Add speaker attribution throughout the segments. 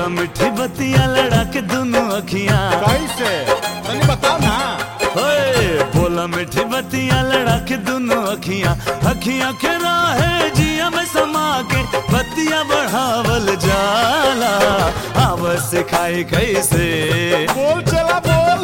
Speaker 1: मिठी बतिया लड़ा के दोनों अखियां।
Speaker 2: कैसे तनी बताओ ना।
Speaker 1: ओए बोला मिठी बतिया लड़ा के दोनों अखियां, अखियां के राहे जिया में समा के बतिया बढ़ावल जाला। आव सिखाई कैसे
Speaker 2: बोल चला बोल।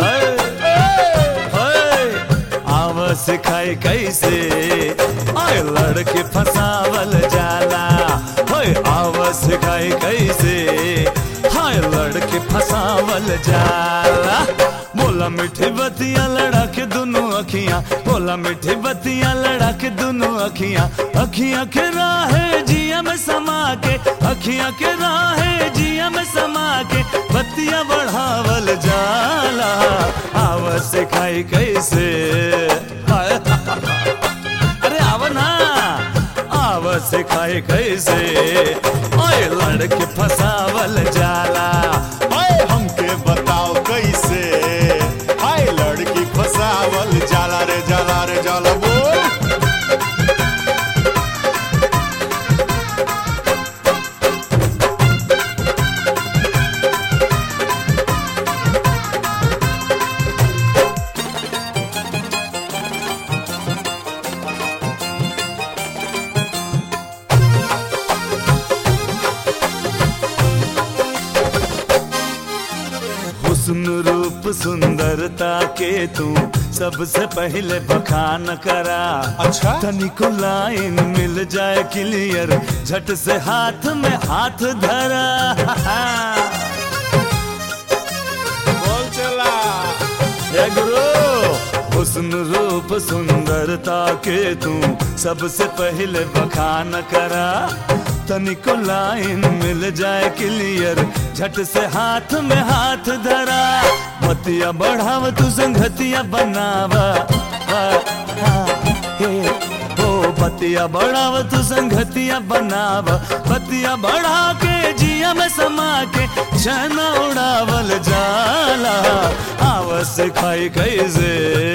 Speaker 1: आव सिखाई कैसे आए लड़के फसावल जाला। होए आव सिखाई कैसे हाय लड़के फसावल जाला। बोला मिठी बतिया लड़ा के दोनों अखियां, बोला मिठी बतिया लड़ा के दोनों अखियां, अखियां के राहे जिया में समा के, अखियां के राहे जिया में समा के बतिया बढ़ावल जाला। आव सिखाई कैसे अरे आव ना, आव सिखाई कैसे ओए लड़के फसावल जाला।
Speaker 2: हाय हमके बताओ कैसे हाय लड़की फसावल जाला रे जाला रे जाला बोल।
Speaker 1: हुस्न रूप सुंदरता के तू सबसे पहले बखान करा।
Speaker 2: अच्छा
Speaker 1: तनिको लाइन मिल जाए क्लियर झट से हाथ में हाथ धरा।
Speaker 2: बोल चला।
Speaker 1: हे गुरु हुस्न रूप सुंदरता के तू सबसे पहले बखान करा। तनिको लाइन मिल जाए क्लियर झट से हाथ में हाथ धरा। बतिया बढ़ाव तू संगतिया बनावा। बतिया बढ़ाव तू संगतिया बनावा। बतिया बढ़ा के जिया में समा के चना उड़ावल जाला। आव सिखाई कैसे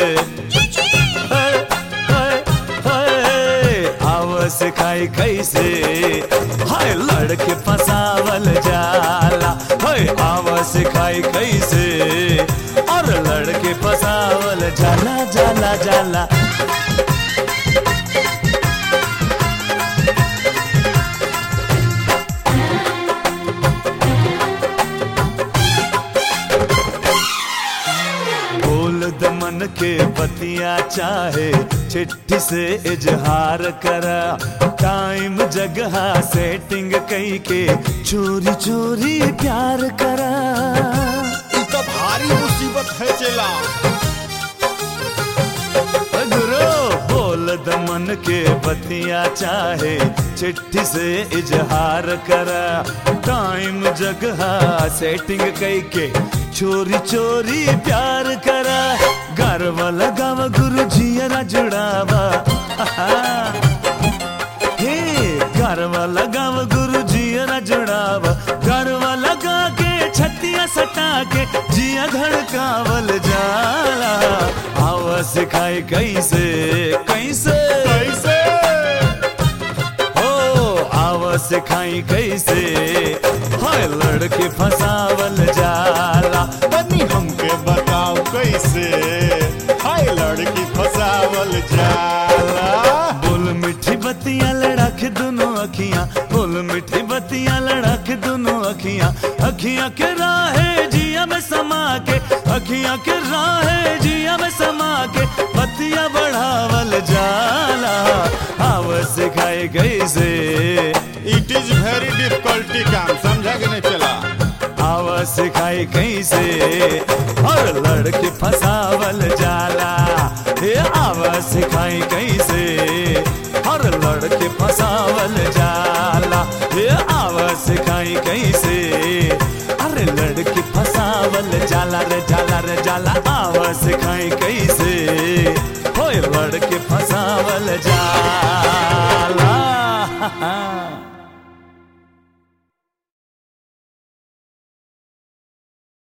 Speaker 1: आव सिखाई कैसे हाय लड़के फसावल जाला। हाय आव सिखाई कैसे और लड़के फसावल जाला जाला जाला। मन के बतिया चाहे चिट्ठी से इजहार करा। टाइम जगह सेटिंग कई के चोरी चोरी प्यार करा।
Speaker 2: ये तो भारी मुसीबत है चला।
Speaker 1: गुरु बोल दमन के बतिया चाहे चिट्ठी से इजहार करा। टाइम जगह सेटिंग कई के चोरी चोरी प्यार करा। गरवा लगावा गुरु जियरा जुड़ावा। हे गरवा लगावा गुरु जियरा जुड़ावा। गरवा लगा के छतिया सटा के जिया धड़कावल जाला। आवा सिखाई कैसे कैसे
Speaker 2: कैसे
Speaker 1: आवा सिखाई कैसे हाय लड़के फसावल जाला।
Speaker 2: तनी हमके बताओ कैसे हाय लड़की फसावल जाला।
Speaker 1: बोल मिठी बतिया लड़ा के दोनों अखियां, बोल मिठी बतिया लड़ा के दोनों अखियां, अखियां के राहे जिया में समा के, अखियां के राहे जिया में समा के बतिया बढ़ावल जाला। आव सिखाई कैसे
Speaker 2: इट इज वेरी डिफिकल्टी काम समझा के नहीं चला।
Speaker 1: आवा सिखाई कैसे और लड़के फसावल जाला। ये आवा सिखाई कैसे और लड़के फसावल जाला। ये आवा सिखाई कैसे अरे लड़के फसावल जाला रे जाला रे जाला। आवा सिखाई कैसे होए लड़के फसावल जाला।